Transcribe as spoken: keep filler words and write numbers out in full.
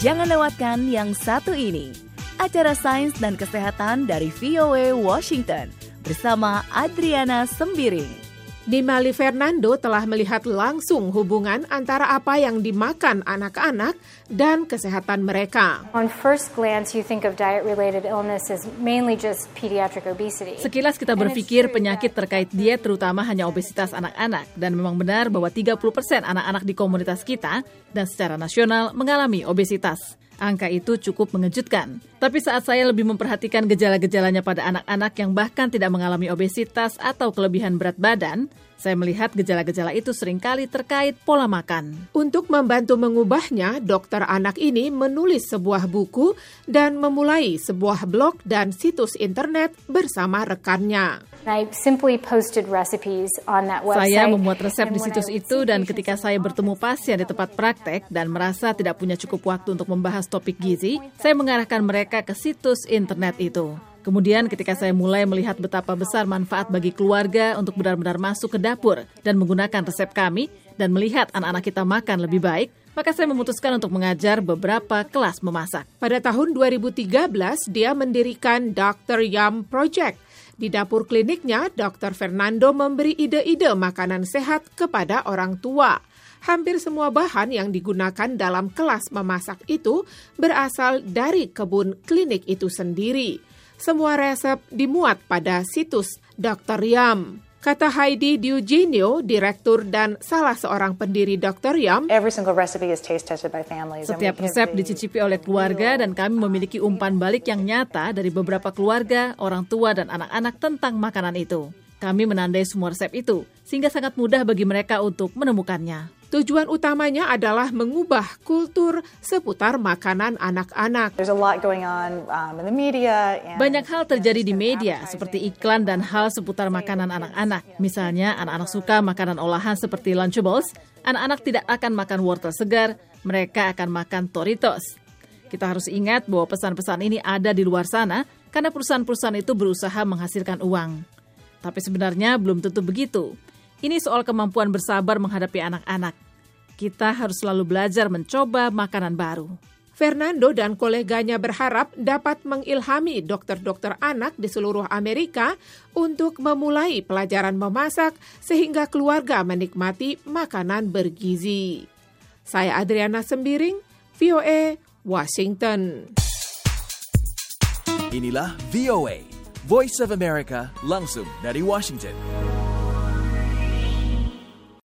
Jangan lewatkan yang satu ini, acara Sains dan Kesehatan dari V O A Washington bersama Adriana Sembiring. Dimali Fernando telah melihat langsung hubungan antara apa yang dimakan anak-anak dan kesehatan mereka. On first glance, you think of diet-related illness as mainly just pediatric obesity. Sekilas kita berpikir penyakit terkait diet terutama hanya obesitas anak-anak, dan memang benar bahwa tiga puluh persen anak-anak di komunitas kita dan secara nasional mengalami obesitas. Angka itu cukup mengejutkan. Tapi saat saya lebih memperhatikan gejala-gejalanya pada anak-anak yang bahkan tidak mengalami obesitas atau kelebihan berat badan, saya melihat gejala-gejala itu seringkali terkait pola makan. Untuk membantu mengubahnya, dokter anak ini menulis sebuah buku dan memulai sebuah blog dan situs internet bersama rekannya. I simply posted recipes on that website. Saya membuat resep di situs itu, dan ketika saya bertemu pasien di tempat praktek dan merasa tidak punya cukup waktu untuk membahas topik gizi, saya mengarahkan mereka ke situs internet itu. Kemudian ketika saya mulai melihat betapa besar manfaat bagi keluarga untuk benar-benar masuk ke dapur dan menggunakan resep kami dan melihat anak-anak kita makan lebih baik, maka saya memutuskan untuk mengajar beberapa kelas memasak. Pada tahun dua ribu tiga belas, dia mendirikan dokter Yum Project. Di dapur kliniknya, dokter Fernando memberi ide-ide makanan sehat kepada orang tua. Hampir semua bahan yang digunakan dalam kelas memasak itu berasal dari kebun klinik itu sendiri. Semua resep dimuat pada situs dokter Yum. Kata Heidi Eugenio, direktur dan salah seorang pendiri dokter Yum, Every single recipe is taste tested by families. Setiap resep dicicipi oleh keluarga, dan kami memiliki umpan balik yang nyata dari beberapa keluarga, orang tua, dan anak-anak tentang makanan itu. Kami menandai semua resep itu, sehingga sangat mudah bagi mereka untuk menemukannya. Tujuan utamanya adalah mengubah kultur seputar makanan anak-anak. There's a lot going on um, in the media. And, Banyak hal terjadi di media, seperti iklan dan hal seputar makanan anak-anak. Misalnya, anak-anak suka makanan olahan seperti Lunchables, anak-anak tidak akan makan wortel segar, mereka akan makan Doritos. Kita harus ingat bahwa pesan-pesan ini ada di luar sana, karena perusahaan-perusahaan itu berusaha menghasilkan uang. Tapi sebenarnya belum tentu begitu. Ini soal kemampuan bersabar menghadapi anak-anak. Kita harus selalu belajar mencoba makanan baru. Fernando dan koleganya berharap dapat mengilhami dokter-dokter anak di seluruh Amerika untuk memulai pelajaran memasak sehingga keluarga menikmati makanan bergizi. Saya Adriana Sembiring, V O A, Washington. Inilah V O A, Voice of America, langsung dari Washington.